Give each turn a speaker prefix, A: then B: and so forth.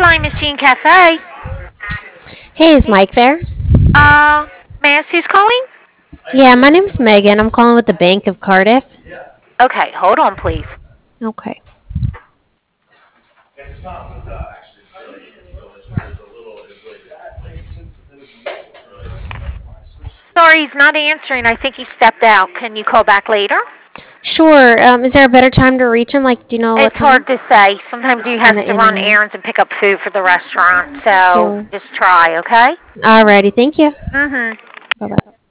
A: Flying Machine Cafe.
B: Hey, is Mike there?
A: Uh, may I ask who's calling?
B: Yeah, my name's Megan. I'm calling with the Bank of Cardiff.
A: Okay, hold on, please.
B: Okay.
A: Sorry, he's not answering. I think he stepped out. Can you call back later?
B: Sure. Is there a better time to reach him? Like, do you know what
A: It's
B: time?
A: hard to say. Sometimes he
B: Kind
A: has
B: of
A: to
B: in and
A: run
B: out.
A: errands and pick up food for the restaurant. So
B: Sure.
A: just try, okay?
B: Alrighty. Thank you.
A: Mm-hmm.
B: Bye bye.